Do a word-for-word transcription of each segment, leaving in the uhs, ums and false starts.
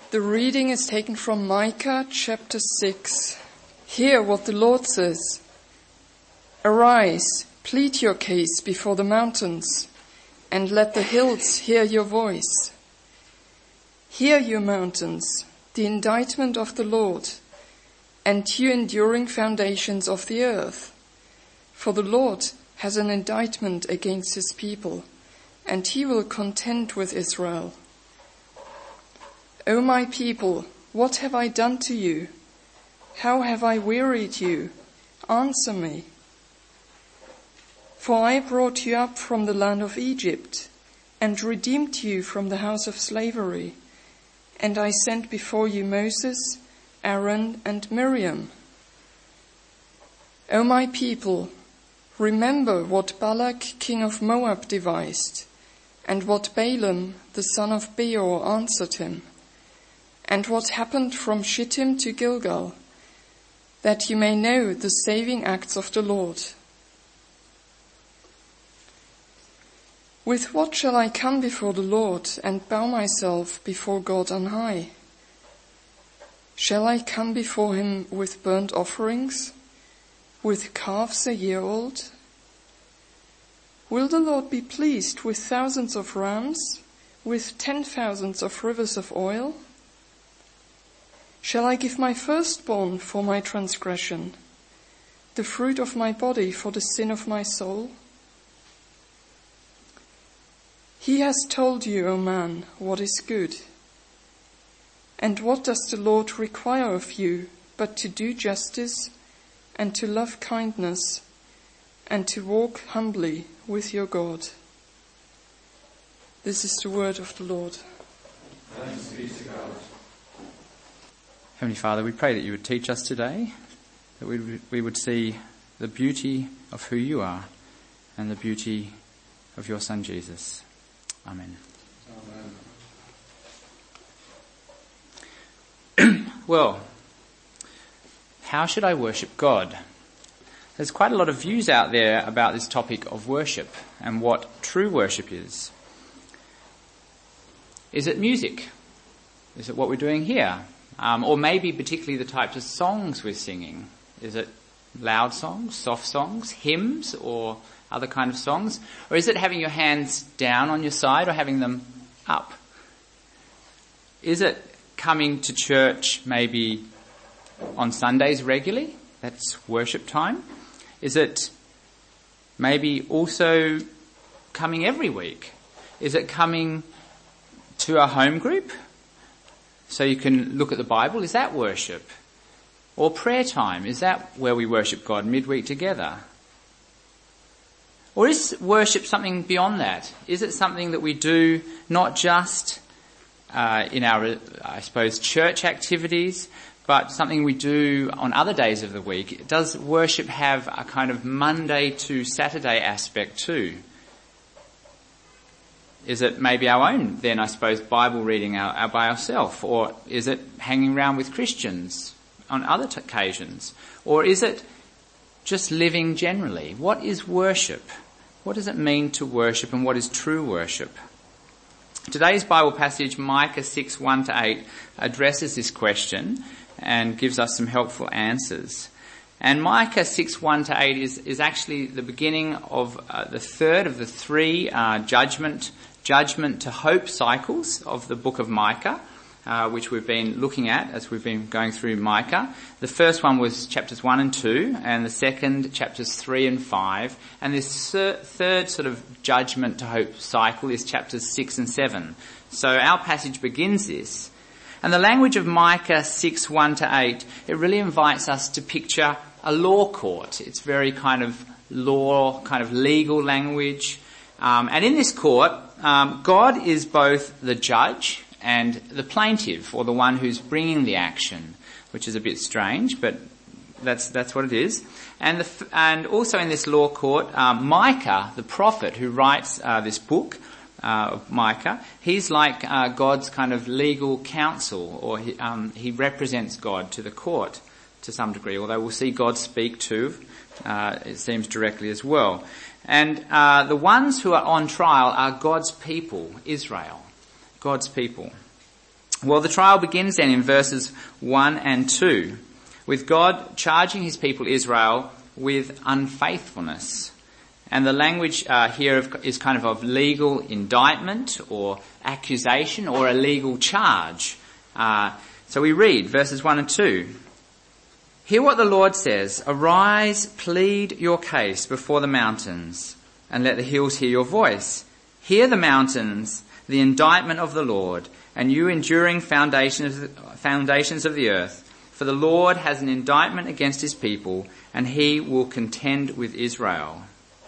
The reading is taken from Micah chapter six. Hear what the Lord says. Arise, plead your case before the mountains, and let the hills hear your voice. Hear, you mountains, the indictment of the Lord, and you enduring foundations of the earth. For the Lord has an indictment against his people, and he will contend with Israel. O my people, what have I done to you? How have I wearied you? Answer me. For I brought you up from the land of Egypt, and redeemed you from the house of slavery. And I sent before you Moses, Aaron, and Miriam. O my people, remember what Balak, king of Moab, devised, and what Balaam, the son of Beor, answered him, and what happened from Shittim to Gilgal, that you may know the saving acts of the Lord. With what shall I come before the Lord and bow myself before God on high? Shall I come before him with burnt offerings, with calves a year old? Will the Lord be pleased with thousands of rams, with ten thousands of rivers of oil? Shall I give my firstborn for my transgression, the fruit of my body for the sin of my soul? He has told you, O man, what is good. And what does the Lord require of you but to do justice and to love kindness and to walk humbly with your God? This is the word of the Lord. Thanks be to God. Heavenly Father, we pray that you would teach us today, that we, we would see the beauty of who you are and the beauty of your Son Jesus. Amen. Amen. Well, how should I worship God? There's quite a lot of views out there about this topic of worship and what true worship is. Is it music? Is it what we're doing here? Um, or maybe particularly the types of songs we're singing. Is it loud songs, soft songs, hymns, or other kind of songs? Or is it having your hands down on your side or having them up? Is it coming to church maybe on Sundays regularly? That's worship time. Is it maybe also coming every week? Is it coming to a home group so you can look at the Bible? Is that worship? Or prayer time? Is that where we worship God midweek together? Or is worship something beyond that? Is it something that we do not just uh, in our, I suppose, church activities, but something we do on other days of the week? Does worship have a kind of Monday to Saturday aspect too? Is it maybe our own, then, I suppose, Bible reading our, our by ourselves? Or is it hanging around with Christians on other t- occasions? Or is it just living generally? What is worship? What does it mean to worship, and what is true worship? Today's Bible passage, Micah six, one to eight, addresses this question and gives us some helpful answers. And Micah six, one to eight is, is actually the beginning of uh, the third of the three uh, judgment judgment to hope cycles of the book of Micah, uh, which we've been looking at as we've been going through Micah. The first one was chapters one and two, and the second chapters three and five. And this third sort of judgment to hope cycle is chapters six and seven. So our passage begins this. And the language of Micah six, one to eight, it really invites us to picture a law court. It's very kind of law, kind of legal language. Um, and in this court, um, God is both the judge and the plaintiff, or the one who's bringing the action, which is a bit strange, but that's that's what it is. And the, and also in this law court, um, Micah, the prophet who writes uh, this book uh, of Micah, he's like uh, God's kind of legal counsel, or he, um, he represents God to the court to some degree, although we'll see God speak too, uh, it seems directly as well. And uh, the ones who are on trial are God's people, Israel, God's people. Well, the trial begins then in verses one and two, with God charging his people Israel with unfaithfulness. And the language uh, here is kind of of legal indictment or accusation or a legal charge. Uh, so we read verses one and two. Hear what the Lord says. Arise, plead your case before the mountains, and let the hills hear your voice. Hear the mountains, the indictment of the Lord, and you enduring foundations, foundations of the earth. For the Lord has an indictment against his people, and he will contend with Israel.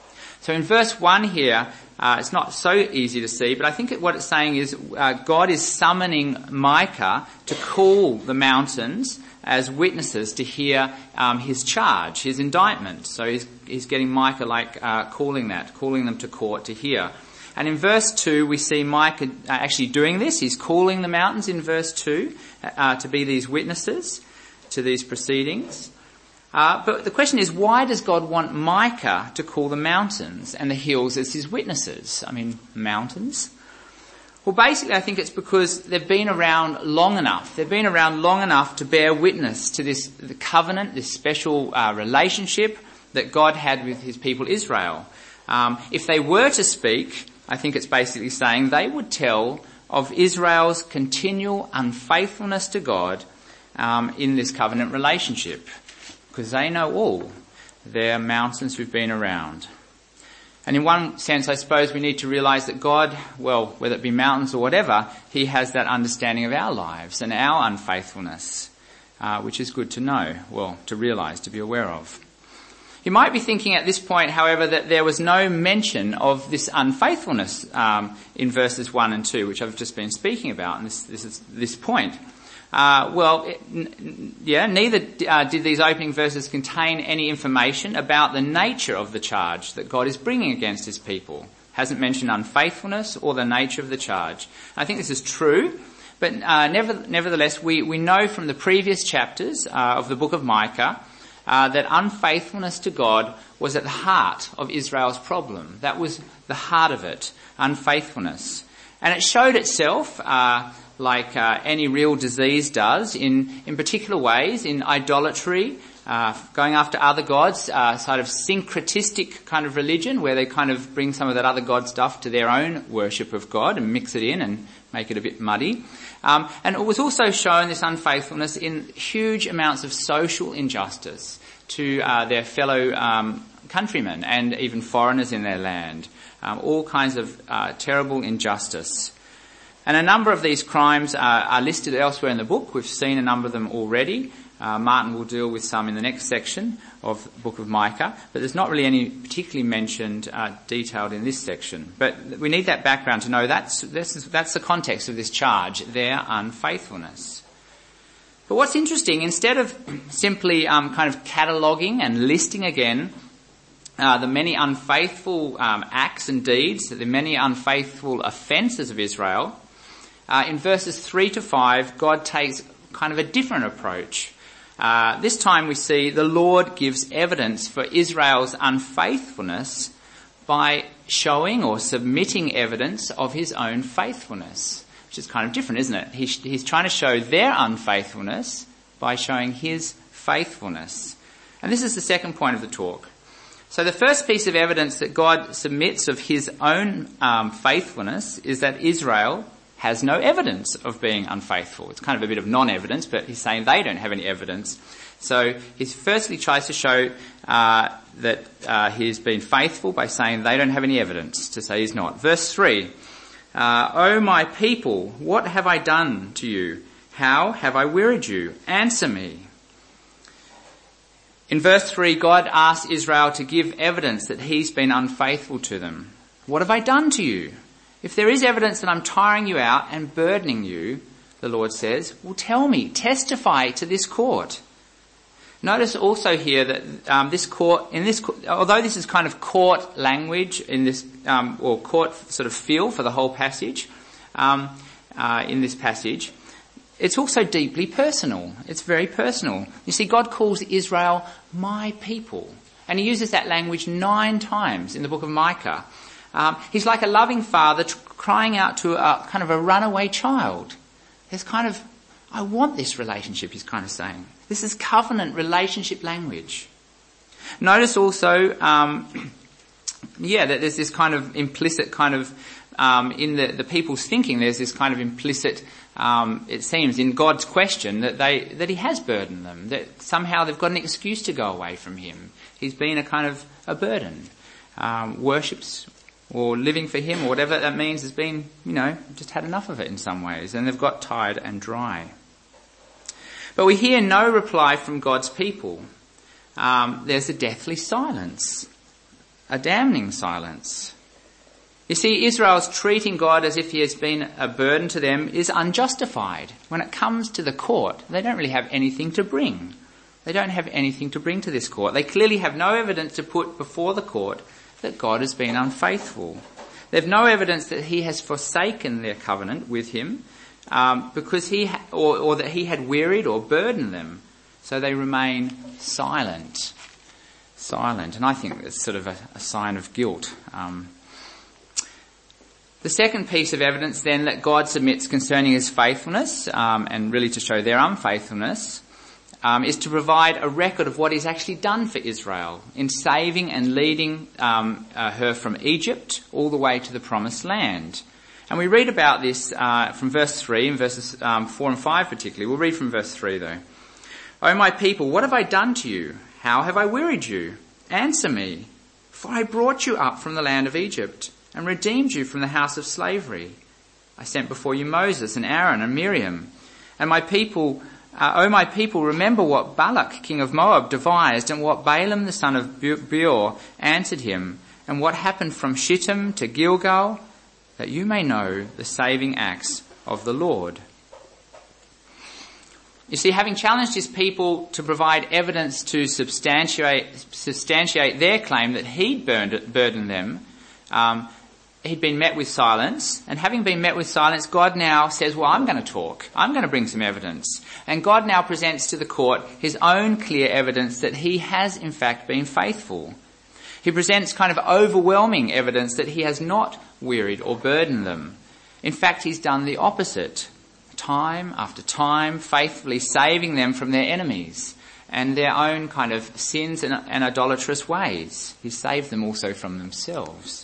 So in verse one here, uh, it's not so easy to see, but I think what it's saying is uh, God is summoning Micah to call the mountains as witnesses to hear um, his charge, his indictment. So he's, he's getting Micah like uh, calling that, calling them to court to hear. And in verse two, we see Micah actually doing this. He's calling the mountains in verse two uh, to be these witnesses to these proceedings. Uh, but the question is, why does God want Micah to call the mountains and the hills as his witnesses? I mean, mountains? Well, basically, I think it's because they've been around long enough. They've been around long enough to bear witness to this the covenant, this special uh, relationship that God had with his people Israel. Um, if they were to speak, I think it's basically saying they would tell of Israel's continual unfaithfulness to God um, in this covenant relationship, because they know all their mountains who've been around. And in one sense, I suppose we need to realise that God, well, whether it be mountains or whatever, he has that understanding of our lives and our unfaithfulness, uh, which is good to know, well, to realise, to be aware of. You might be thinking at this point, however, that there was no mention of this unfaithfulness um, in verses one and two, which I've just been speaking about, and this, this is this point. Uh, well, it, n- yeah, neither uh, did these opening verses contain any information about the nature of the charge that God is bringing against his people. Hasn't mentioned unfaithfulness or the nature of the charge. I think this is true, but uh, never, nevertheless, we, we know from the previous chapters uh, of the book of Micah uh, that unfaithfulness to God was at the heart of Israel's problem. That was the heart of it, unfaithfulness. And it showed itself uh like uh, any real disease does, in, in particular ways, in idolatry, uh, going after other gods, uh, sort of syncretistic kind of religion, where they kind of bring some of that other god stuff to their own worship of God and mix it in and make it a bit muddy. Um, and it was also shown, this unfaithfulness, in huge amounts of social injustice to uh, their fellow um, countrymen and even foreigners in their land. Um, all kinds of uh, terrible injustice. And a number of these crimes are, are listed elsewhere in the book. We've seen a number of them already. Uh, Martin will deal with some in the next section of the book of Micah, but there's not really any particularly mentioned, uh, detailed in this section. But we need that background to know that's, this is, that's the context of this charge, their unfaithfulness. But what's interesting, instead of simply um, kind of cataloguing and listing again uh, the many unfaithful um, acts and deeds, the many unfaithful offences of Israel, Uh, in verses three to five, God takes kind of a different approach. Uh, this time we see the Lord gives evidence for Israel's unfaithfulness by showing or submitting evidence of his own faithfulness, which is kind of different, isn't it? He, he's trying to show their unfaithfulness by showing his faithfulness. And this is the second point of the talk. So the first piece of evidence that God submits of his own um, faithfulness is that Israel has no evidence of being unfaithful. It's kind of a bit of non-evidence, but he's saying they don't have any evidence. So he firstly tries to show uh, that uh, he's been faithful by saying they don't have any evidence to say he's not. Verse three, uh, O my people, what have I done to you? How have I wearied you? Answer me. In verse three, God asks Israel to give evidence that he's been unfaithful to them. What have I done to you? If there is evidence that I'm tiring you out and burdening you, the Lord says, well, tell me, testify to this court. Notice also here that um, this court, in this, although this is kind of court language in this, um, or court sort of feel for the whole passage, um, uh, in this passage, it's also deeply personal. It's very personal. You see, God calls Israel my people, and he uses that language nine times in the book of Micah. Um, he's like a loving father t- crying out to a kind of a runaway child. There's kind of, I want this relationship, he's kind of saying. This is covenant relationship language. Notice also, um, yeah, that there's this kind of implicit kind of, um, in the, the people's thinking, there's this kind of implicit, um, it seems, in God's question that they, that he has burdened them, that somehow they've got an excuse to go away from him. He's been a kind of a burden. Um, worships or living for him or whatever that means has been, you know, just had enough of it in some ways, and they've got tired and dry. But we hear no reply from God's people. Um, there's a deathly silence, a damning silence. You see, Israel's treating God as if he has been a burden to them is unjustified. When it comes to the court, they don't really have anything to bring. They don't have anything to bring to this court. They clearly have no evidence to put before the court that God has been unfaithful. They have no evidence that he has forsaken their covenant with him, um, because he ha- or, or that he had wearied or burdened them. So they remain silent. Silent. And I think it's sort of a, a sign of guilt. Um, the second piece of evidence then that God submits concerning his faithfulness, um, and really to show their unfaithfulness, Um, is to provide a record of what he's actually done for Israel in saving and leading um, uh, her from Egypt all the way to the promised land. And we read about this uh, from verse three, and verses um, four and five particularly. We'll read from verse three though. "O my people, what have I done to you? How have I wearied you? Answer me. For I brought you up from the land of Egypt and redeemed you from the house of slavery. I sent before you Moses and Aaron and Miriam. And my people... Uh, O my people, remember what Balak, king of Moab, devised, and what Balaam, the son of Beor, answered him, and what happened from Shittim to Gilgal, that you may know the saving acts of the Lord." You see, having challenged his people to provide evidence to substantiate, substantiate their claim that he'd burned, burdened them, um, he'd been met with silence, and having been met with silence, God now says, well, I'm going to talk. I'm going to bring some evidence. And God now presents to the court his own clear evidence that he has in fact been faithful. He presents kind of overwhelming evidence that he has not wearied or burdened them. In fact, he's done the opposite. Time after time, faithfully saving them from their enemies and their own kind of sins and, and idolatrous ways. He saved them also from themselves.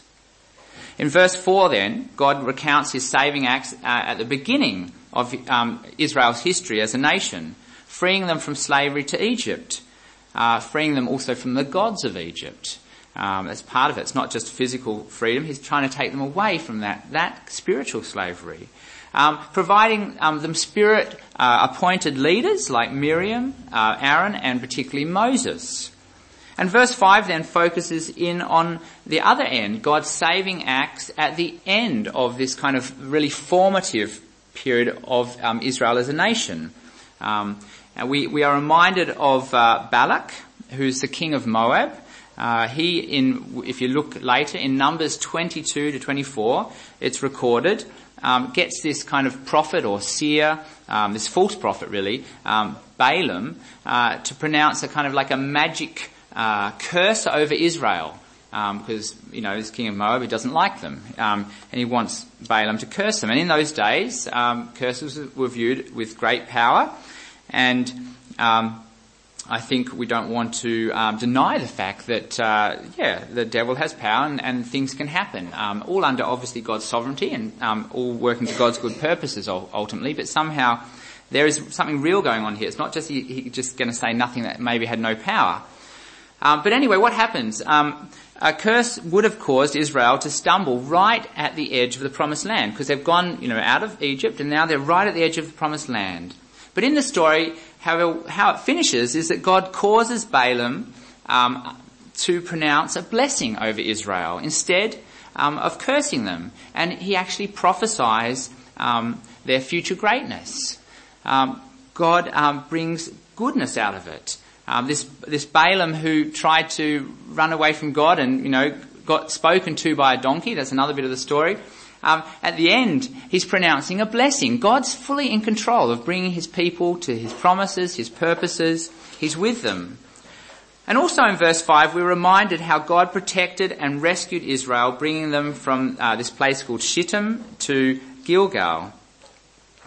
In verse four then, God recounts his saving acts uh, at the beginning of um, Israel's history as a nation, freeing them from slavery to Egypt, uh, freeing them also from the gods of Egypt. Um, that's part of it. It's not just physical freedom. He's trying to take them away from that, that spiritual slavery. Um, providing um, them spirit-appointed uh, leaders like Miriam, uh, Aaron, and particularly Moses. And verse five then focuses in on the other end, God's saving acts at the end of this kind of really formative period of um, Israel as a nation. Um, and we, we are reminded of uh, Balak, who's the king of Moab. Uh, he, in if you look later, in Numbers twenty-two to twenty-four, it's recorded, um, gets this kind of prophet or seer, um, this false prophet really, um, Balaam, uh, to pronounce a kind of like a magic Uh, curse over Israel, um, because, you know, this king of Moab, he doesn't like them, um, and he wants Balaam to curse them. And in those days, um, curses were viewed with great power, and um, I think we don't want to um, deny the fact that, uh, yeah, the devil has power and, and things can happen, um, all under obviously God's sovereignty and um, all working to God's good purposes ultimately, but somehow there is something real going on here. It's not just he, he just going to say nothing that maybe had no power. Um, but anyway, what happens? Um, a curse would have caused Israel to stumble right at the edge of the promised land, because they've gone, you know, out of Egypt and now they're right at the edge of the promised land. But in the story, how, how it finishes is that God causes Balaam um, to pronounce a blessing over Israel instead um, of cursing them, and he actually prophesies um, their future greatness. Um, God um, brings goodness out of it. Um, this, this Balaam who tried to run away from God and, you know, got spoken to by a donkey, that's another bit of the story. Um, at the end, he's pronouncing a blessing. God's fully in control of bringing his people to his promises, his purposes. He's with them. And also in verse five, we're reminded how God protected and rescued Israel, bringing them from uh, this place called Shittim to Gilgal.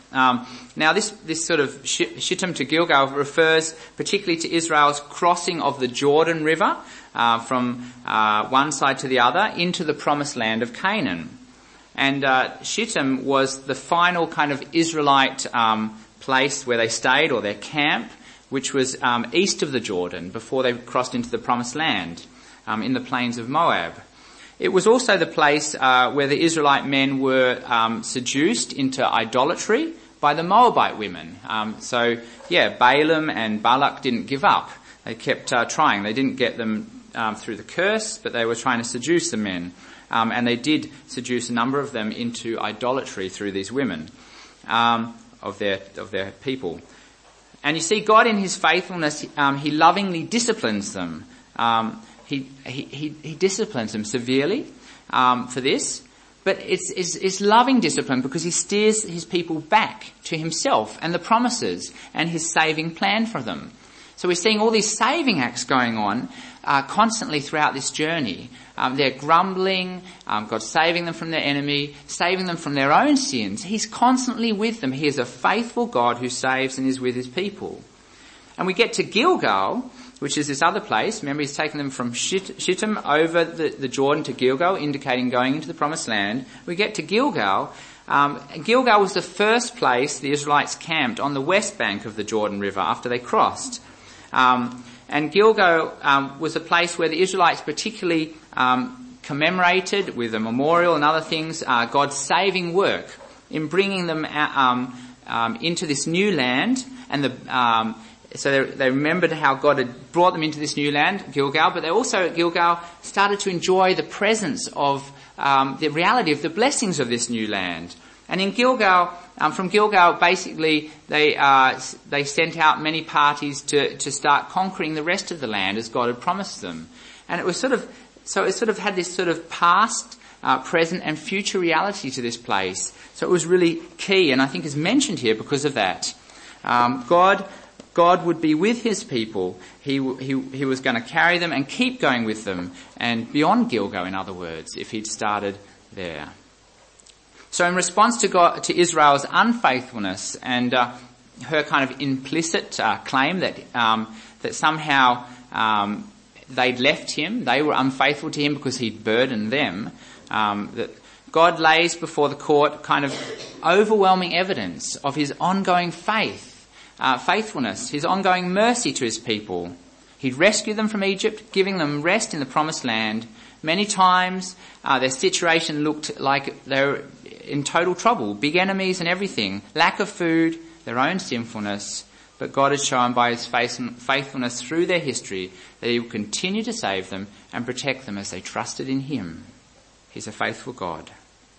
Um, now, this, this sort of Shittim to Gilgal refers particularly to Israel's crossing of the Jordan River uh, from uh, one side to the other into the promised land of Canaan. And uh, Shittim was the final kind of Israelite um, place where they stayed, or their camp, which was um, east of the Jordan before they crossed into the promised land um, in the plains of Moab. It was also the place uh, where the Israelite men were um, seduced into idolatry by the Moabite women. Um, so, yeah, Balaam and Balak didn't give up. They kept uh, trying. They didn't get them um, through the curse, but they were trying to seduce the men. Um, and they did seduce a number of them into idolatry through these women um, of their of their people. And you see, God in his faithfulness, um, he lovingly disciplines them. Um, he, he, he, he disciplines them severely um, for this. But it's, it's, it's loving discipline because he steers his people back to himself and the promises and his saving plan for them. So we're seeing all these saving acts going on uh, constantly throughout this journey. Um, they're grumbling, um, God's saving them from their enemy, saving them from their own sins. He's constantly with them. He is a faithful God who saves and is with his people. And we get to Gilgal, which is this other place. Remember, he's taken them from Shittim over the, the Jordan to Gilgal, indicating going into the promised land. We get to Gilgal. Um, Gilgal was the first place the Israelites camped on the west bank of the Jordan River after they crossed. Um, and Gilgal um, was a place where the Israelites particularly um, commemorated with a memorial and other things uh, God's saving work in bringing them out, um, um, into this new land. And the um, so they, they remembered how God had brought them into this new land, Gilgal, but they also at Gilgal started to enjoy the presence of um, the reality of the blessings of this new land. And in Gilgal, um, from Gilgal, basically they uh, they sent out many parties to to start conquering the rest of the land as God had promised them. And it was sort of so it sort of had this sort of past, uh, present, and future reality to this place. So it was really key, and I think is mentioned here because of that. Um, God. God would be with his people. He, he, he was going to carry them and keep going with them, and beyond Gilgal, in other words, if he'd started there. So in response to God, to Israel's unfaithfulness and uh, her kind of implicit uh, claim that um, that somehow um, they'd left him, they were unfaithful to him because he'd burdened them, um, that God lays before the court kind of overwhelming evidence of his ongoing faith. Uh, faithfulness, his ongoing mercy to his people. He'd rescued them from Egypt, giving them rest in the promised land. Many times uh, their situation looked like they were in total trouble, big enemies and everything, lack of food, their own sinfulness. But God has shown by his faithfulness through their history that he will continue to save them and protect them as they trusted in him. He's a faithful God.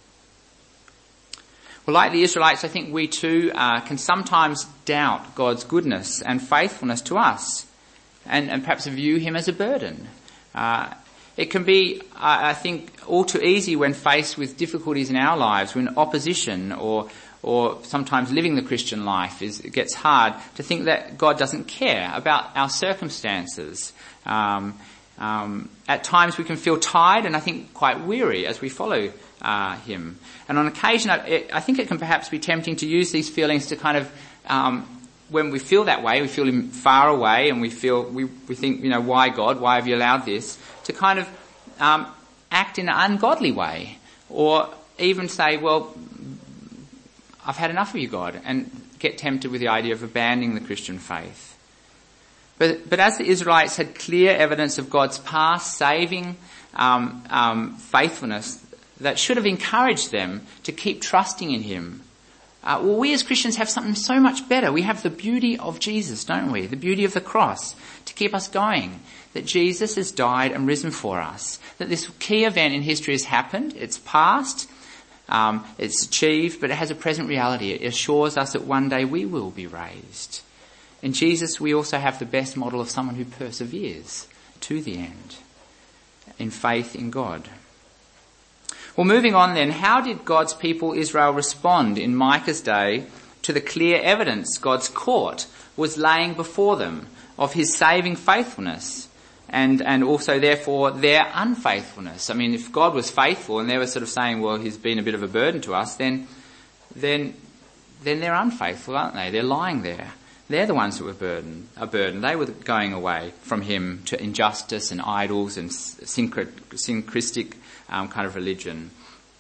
Well, like the Israelites, I think we too uh, can sometimes doubt God's goodness and faithfulness to us, and, and perhaps view him as a burden. Uh, it can be, I, I think, all too easy when faced with difficulties in our lives, when opposition or or sometimes living the Christian life is it gets hard, to think that God doesn't care about our circumstances. Um, um, at times we can feel tired and I think quite weary as we follow Uh, him. And on occasion, I, I think it can perhaps be tempting to use these feelings to kind of, um, when we feel that way, we feel him far away and we feel, we, we think, you know, why God, why have you allowed this? To kind of um, act in an ungodly way, or even say, well, I've had enough of you, God, and get tempted with the idea of abandoning the Christian faith. But, but as the Israelites had clear evidence of God's past saving um, um, faithfulness, that should have encouraged them to keep trusting in him. Uh, well, we as Christians have something so much better. We have the beauty of Jesus, don't we? The beauty of the cross to keep us going. That Jesus has died and risen for us. That this key event in history has happened. It's past. Um, it's achieved, but it has a present reality. It assures us that one day we will be raised. In Jesus, we also have the best model of someone who perseveres to the end in faith in God. Well, moving on then, how did God's people Israel respond in Micah's day to the clear evidence God's court was laying before them of his saving faithfulness and, and also therefore their unfaithfulness? I mean, if God was faithful and they were sort of saying, well, he's been a bit of a burden to us, then, then then they're unfaithful, aren't they? They're lying there. They're the ones that were burdened, are burdened. They were going away from him to injustice and idols and syncretistic um, kind of religion.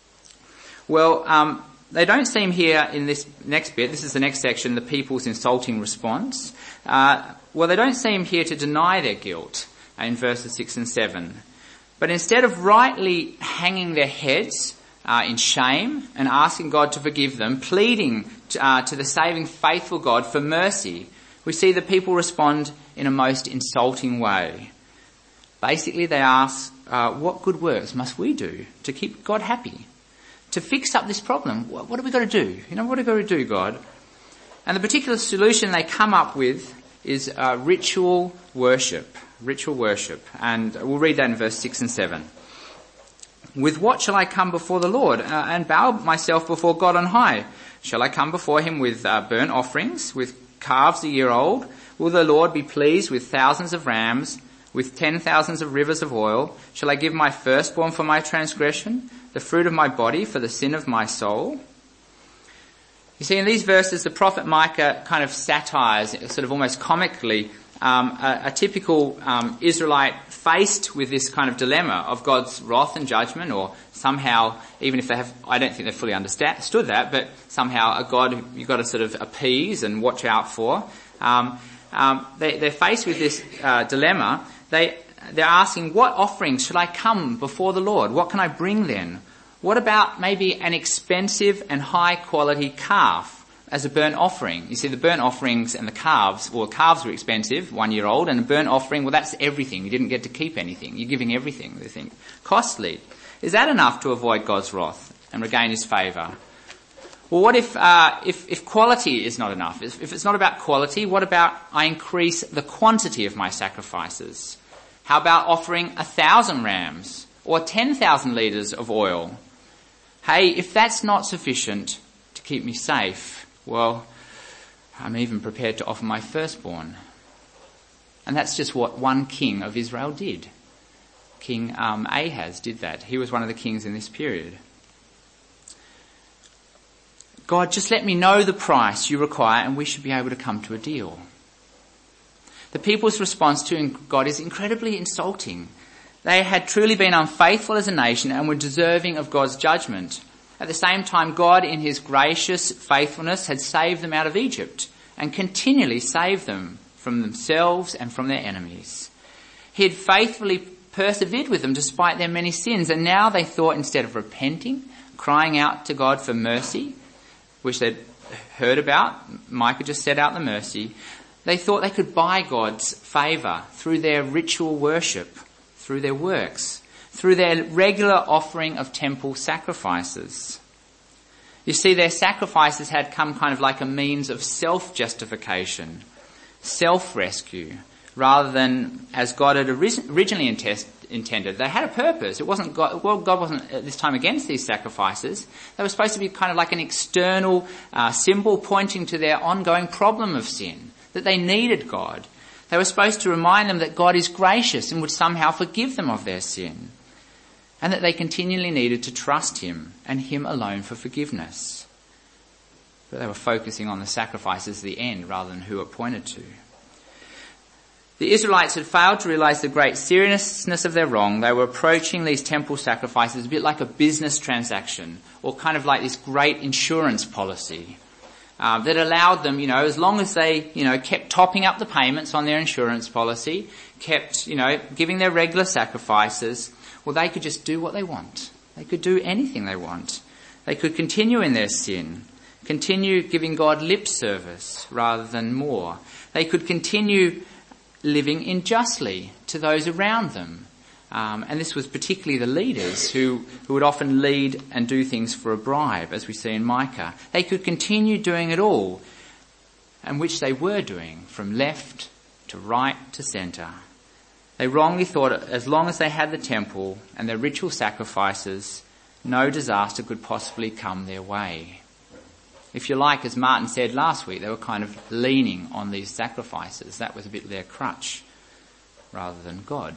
Well, um, they don't seem here in this next bit. This is the next section, the people's insulting response. Uh, well, they don't seem here to deny their guilt in verses six and seven. But instead of rightly hanging their heads uh, in shame and asking God to forgive them, pleading to, uh, to the saving faithful God for mercy, we see the people respond in a most insulting way. Basically, they ask, uh, what good works must we do to keep God happy? To fix up this problem, what, what have we got to do? You know, what have we got to do, God? And the particular solution they come up with is uh, ritual worship. Ritual worship. And we'll read that in verse six and seven. With what shall I come before the Lord uh, and bow myself before God on high? Shall I come before him with uh, burnt offerings, with calves a year old? Will the Lord be pleased with thousands of rams, with ten thousands of rivers of oil? Shall I give my firstborn for my transgression, the fruit of my body for the sin of my soul? You see, in these verses, the prophet Micah kind of satires, sort of almost comically, um, a, a typical um, Israelite faced with this kind of dilemma of God's wrath and judgment, or somehow, even if they have, I don't think they fully understood that, but somehow a God who you've got to sort of appease and watch out for. Um, um, they, they're faced with this uh, dilemma. They, they're asking, what offerings should I come before the Lord? What can I bring then? What about maybe an expensive and high quality calf as a burnt offering? You see, the burnt offerings and the calves, well, calves were expensive, one year old, and a burnt offering, well, that's everything. You didn't get to keep anything. You're giving everything, they think. Costly. Is that enough to avoid God's wrath and regain his favour? Well, what if, uh, if, if quality is not enough? If, if it's not about quality, what about I increase the quantity of my sacrifices? How about offering a thousand rams or ten thousand litres of oil? Hey, if that's not sufficient to keep me safe, well, I'm even prepared to offer my firstborn. And that's just what one king of Israel did. King um, Ahaz did that. He was one of the kings in this period. God, just let me know the price you require and we should be able to come to a deal. The people's response to God is incredibly insulting. They had truly been unfaithful as a nation and were deserving of God's judgment. At the same time, God, in his gracious faithfulness, had saved them out of Egypt and continually saved them from themselves and from their enemies. He had faithfully persevered with them despite their many sins, and now they thought, instead of repenting, crying out to God for mercy, which they'd heard about, Micah just set out the mercy, they thought they could buy God's favour through their ritual worship, through their works, through their regular offering of temple sacrifices. You see, their sacrifices had come kind of like a means of self-justification, self-rescue, rather than as God had originally intended. They had a purpose. It wasn't God, well, God wasn't at this time against these sacrifices. They were supposed to be kind of like an external uh, symbol pointing to their ongoing problem of sin, that they needed God. They were supposed to remind them that God is gracious and would somehow forgive them of their sin, and that they continually needed to trust him and him alone for forgiveness. But they were focusing on the sacrifices at the end rather than who it pointed to. The Israelites had failed to realise the great seriousness of their wrong. They were approaching these temple sacrifices a bit like a business transaction, or kind of like this great insurance policy uh, that allowed them, you know, as long as they, you know, kept topping up the payments on their insurance policy, kept, you know, giving their regular sacrifices, well, they could just do what they want. They could do anything they want. They could continue in their sin, continue giving God lip service rather than more. They could continue living unjustly to those around them. Um, and this was particularly the leaders who, who would often lead and do things for a bribe, as we see in Micah. They could continue doing it all, and which they were doing, from left to right to centre. They wrongly thought as long as they had the temple and their ritual sacrifices, no disaster could possibly come their way. If you like, as Martin said last week, they were kind of leaning on these sacrifices. That was a bit their crutch rather than God.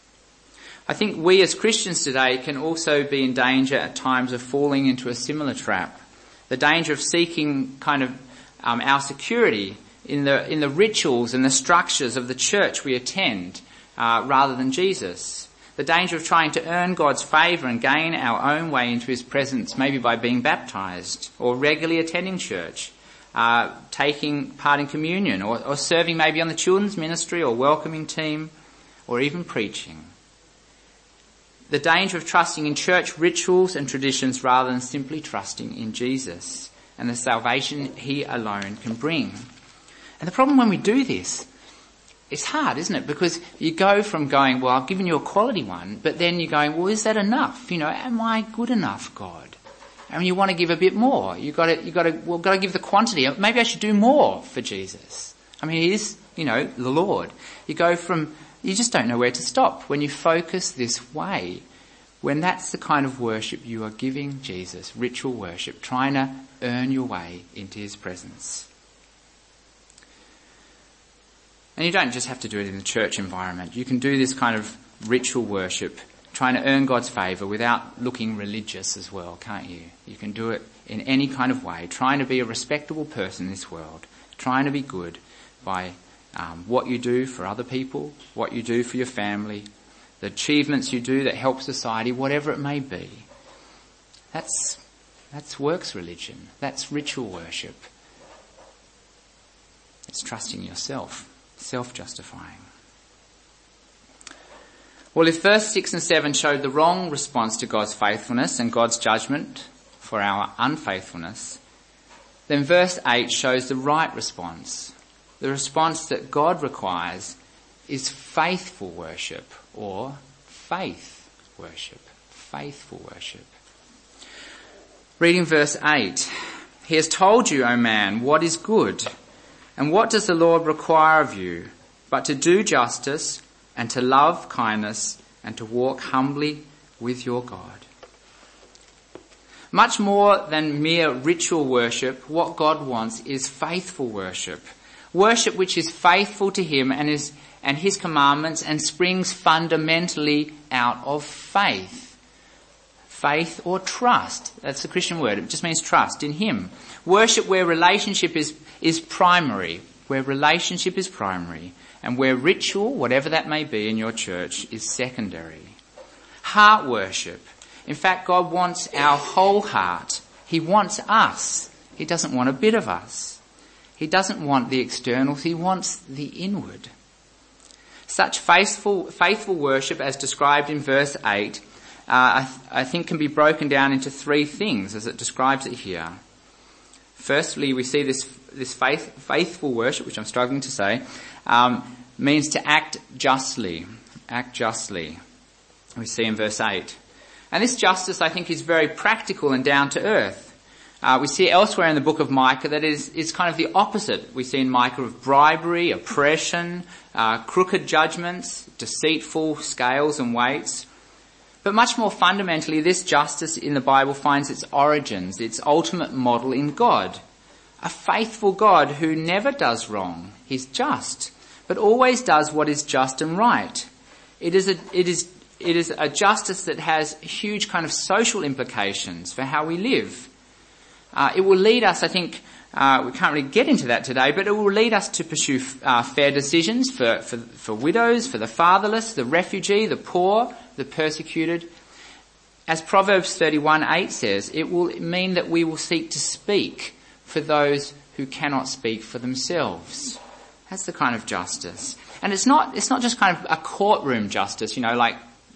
I think we as Christians today can also be in danger at times of falling into a similar trap The danger of seeking kind of um, our security in the in the rituals and the structures of the church we attend uh, rather than Jesus. The danger of trying to earn God's favour and gain our own way into his presence, maybe by being baptised or regularly attending church, uh, taking part in communion or, or serving maybe on the children's ministry or welcoming team or even preaching. The danger of trusting in church rituals and traditions rather than simply trusting in Jesus and the salvation he alone can bring. And the problem when we do this, it's hard, isn't it? Because you go from going, well, I've given you a quality one, but then you're going, well, is that enough? You know, am I good enough, God? And you want to give a bit more. You've got to, you've got to, well, got to give the quantity. Maybe I should do more for Jesus. I mean, he is, you know, the Lord. You go from, you just don't know where to stop when you focus this way. When that's the kind of worship you are giving Jesus, ritual worship, trying to earn your way into his presence. And you don't just have to do it in the church environment. You can do this kind of ritual worship, trying to earn God's favour without looking religious as well, can't you? You can do it in any kind of way, trying to be a respectable person in this world, trying to be good by um, what you do for other people, what you do for your family, the achievements you do that help society, whatever it may be. That's, that's works religion. That's ritual worship. It's trusting yourself, self-justifying. Well, if verse six and seven showed the wrong response to God's faithfulness and God's judgment for our unfaithfulness, then verse eight shows the right response. The response that God requires is faithful worship, or faith worship. Faithful worship. Reading verse eight. He has told you, O man, what is good. And what does the Lord require of you? But to do justice and to love kindness and to walk humbly with your God. Much more than mere ritual worship, what God wants is faithful worship. Worship which is faithful to him and his, and his commandments and springs fundamentally out of faith. Faith or trust. That's the Christian word. It just means trust in him. Worship where relationship is, is primary. Where relationship is primary. And where ritual, whatever that may be in your church, is secondary. Heart worship. In fact, God wants our whole heart. He wants us. He doesn't want a bit of us. He doesn't want the externals. He wants the inward. Such faithful, faithful worship as described in verse eight, uh, I, th- I think can be broken down into three things as it describes it here. Firstly, we see this, this faith, faithful worship, which I'm struggling to say, um, means to act justly. Act justly. We see in verse eight. And this justice, I think, is very practical and down to earth. Uh, we see elsewhere in the book of Micah that is, is kind of the opposite. We see in Micah of bribery, oppression, uh, crooked judgments, deceitful scales and weights. But much more fundamentally, this justice in the Bible finds its origins, its ultimate model in God. A faithful God who never does wrong. He's just, but always does what is just and right. It is a, it is, it is a justice that has huge kind of social implications for how we live. Uh, it will lead us, I think, uh, we can't really get into that today, but it will lead us to pursue uh, fair decisions for, for, for widows, for the fatherless, the refugee, the poor, the persecuted. As Proverbs thirty-one eight says, it will mean that we will seek to speak for those who cannot speak for themselves. That's the kind of justice. And it's not, it's not just kind of a courtroom justice, you know, like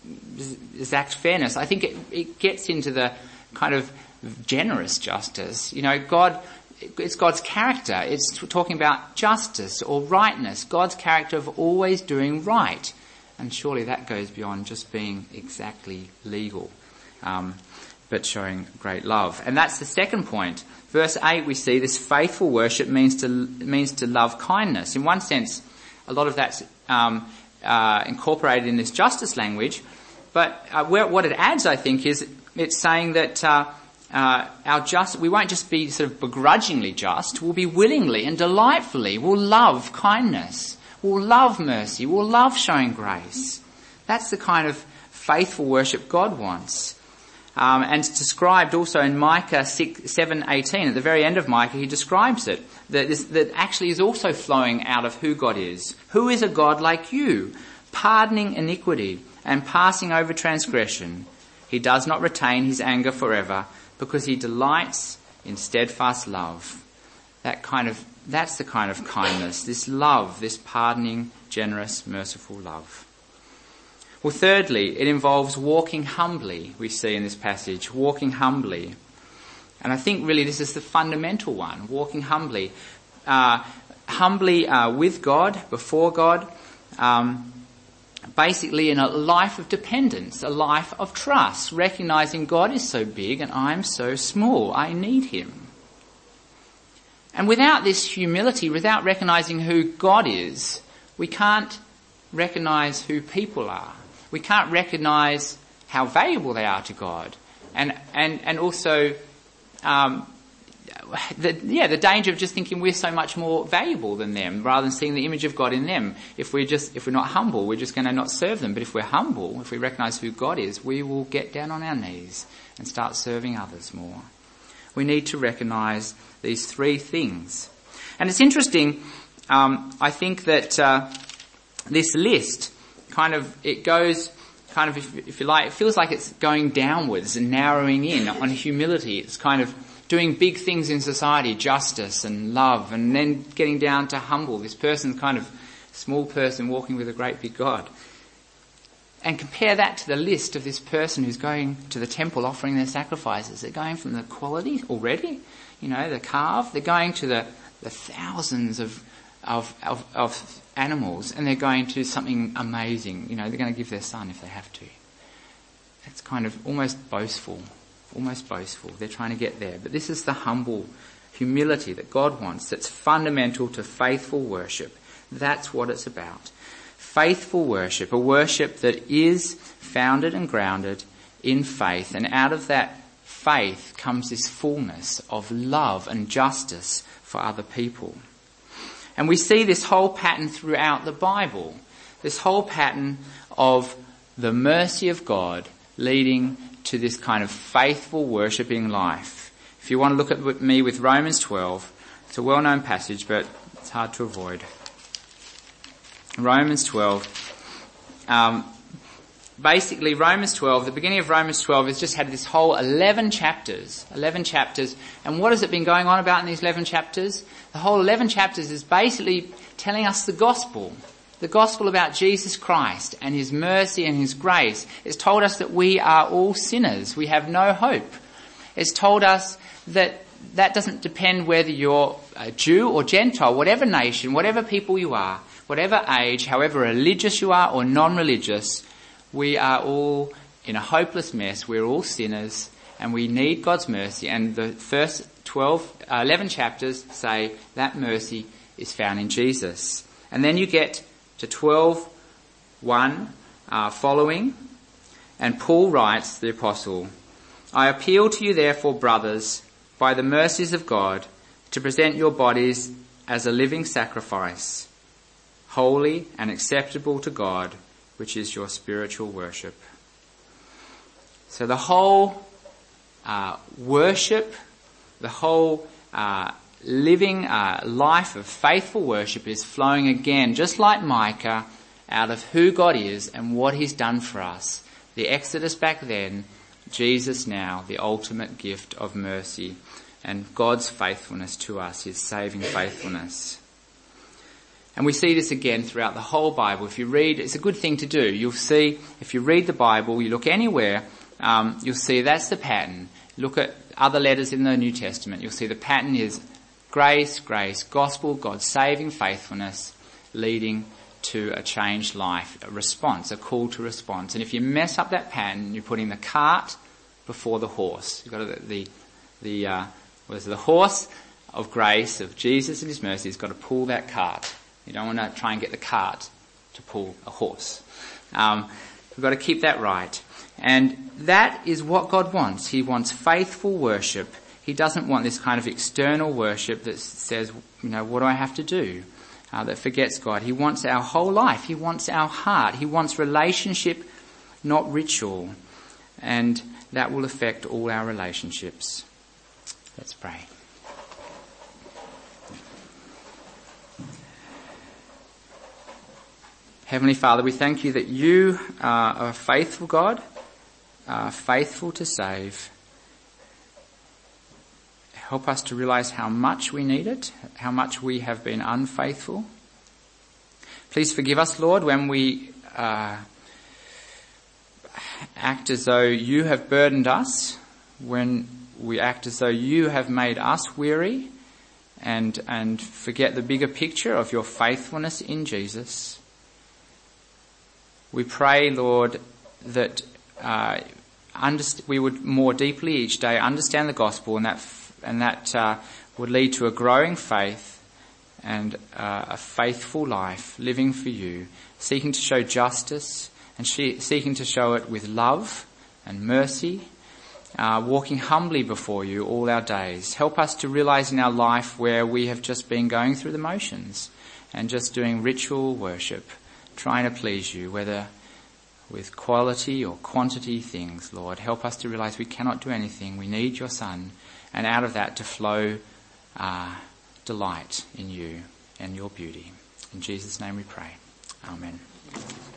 exact fairness. I think it, it gets into the kind of generous justice. You know, God, it's God's character. It's talking about justice or rightness. God's character of always doing right. And surely that goes beyond just being exactly legal, um, but showing great love. And that's the second point. Verse eight, we see this faithful worship means to means to love kindness. In one sense, a lot of that's um, uh, incorporated in this justice language. But uh, where, what it adds, I think, is it's saying that uh, uh, our just we won't just be sort of begrudgingly just. We'll be willingly and delightfully. We'll love kindness. We'll love mercy. We'll love showing grace. That's the kind of faithful worship God wants. Um, and it's described also in Micah seven eighteen. At the very end of Micah, he describes it. That, this, that actually is also flowing out of who God is. Who is a God like you, pardoning iniquity and passing over transgression? He does not retain his anger forever, because he delights in steadfast love. That kind of, that's the kind of kindness, this love, this pardoning, generous, merciful love. Well, thirdly, it involves walking humbly, we see in this passage, walking humbly. And I think really this is the fundamental one, walking humbly. Uh, humbly uh, with God, before God, um, basically in a life of dependence, a life of trust, recognising God is so big and I'm so small, I need him. And without this humility, without recognising who God is, we can't recognise who people are. We can't recognise how valuable they are to God. And and, and also, um, the, yeah, the danger of just thinking we're so much more valuable than them, rather than seeing the image of God in them. If we're just, if we're not humble, we're just going to not serve them. But if we're humble, if we recognise who God is, we will get down on our knees and start serving others more. We need to recognise these three things. And it's interesting, um, I think that uh, this list kind of, it goes kind of, if, if you like, it feels like it's going downwards and narrowing in on humility. It's kind of doing big things in society, justice and love, and then getting down to humble. This person's kind of small person walking with a great big God. And compare that to the list of this person who's going to the temple offering their sacrifices. They're going from the quality already, you know, the calf. They're going to the, the thousands of, of, of, of animals, and they're going to something amazing. You know, they're going to give their son if they have to. It's kind of almost boastful, almost boastful. They're trying to get there. But this is the humble humility that God wants, that's fundamental to faithful worship. That's what it's about. Faithful worship, a worship that is founded and grounded in faith. And out of that faith comes this fullness of love and justice for other people. And we see this whole pattern throughout the Bible. This whole pattern of the mercy of God leading to this kind of faithful worshipping life. If you want to look at me with Romans twelve, it's a well-known passage, but it's hard to avoid. Romans twelve. Um, basically, Romans twelve, the beginning of Romans twelve has just had this whole eleven chapters. eleven chapters. And what has it been going on about in these eleven chapters? The whole eleven chapters is basically telling us the gospel. The gospel about Jesus Christ and his mercy and his grace. It's told us that we are all sinners. We have no hope. It's told us that that doesn't depend whether you're a Jew or Gentile, whatever nation, whatever people you are, whatever age, however religious you are or non-religious, we are all in a hopeless mess. We're all sinners and we need God's mercy. And the first twelve, uh, eleven chapters say that mercy is found in Jesus. And then you get to twelve one uh, following, and Paul writes, the apostle, I appeal to you therefore, brothers, by the mercies of God, to present your bodies as a living sacrifice, holy and acceptable to God, which is your spiritual worship. So the whole uh, worship, the whole uh, living uh, life of faithful worship is flowing again, just like Micah, out of who God is and what he's done for us. The Exodus back then, Jesus now, the ultimate gift of mercy and God's faithfulness to us, his saving faithfulness. And we see this again throughout the whole Bible. If you read, it's a good thing to do. You'll see, if you read the Bible, you look anywhere, um, you'll see that's the pattern. Look at other letters in the New Testament. You'll see the pattern is grace, grace, gospel, God's saving faithfulness, leading to a changed life, a response, a call to response. And if you mess up that pattern, you're putting the cart before the horse. You've got the, the, the uh, what is it, the horse of grace, of Jesus and his mercy, has got to pull that cart. You don't want to try and get the cart to pull a horse. Um, we've got to keep that right. And that is what God wants. He wants faithful worship. He doesn't want this kind of external worship that says, you know, what do I have to do? Uh, that forgets God. He wants our whole life. He wants our heart. He wants relationship, not ritual. And that will affect all our relationships. Let's pray. Heavenly Father, we thank you that you are a faithful God, uh, faithful to save. Help us to realise how much we need it, how much we have been unfaithful. Please forgive us, Lord, when we uh, act as though you have burdened us, when we act as though you have made us weary, and and forget the bigger picture of your faithfulness in Jesus. We pray, Lord, that uh, underst- we would more deeply each day understand the gospel, and that f- and that uh, would lead to a growing faith and uh, a faithful life, living for you, seeking to show justice and she- seeking to show it with love and mercy, uh, walking humbly before you all our days. Help us to realise in our life where we have just been going through the motions and just doing ritual worship, trying to please you, whether with quality or quantity things, Lord. Help us to realise we cannot do anything. We need your Son, and out of that to flow uh, delight in you and your beauty. In Jesus' name we pray. Amen.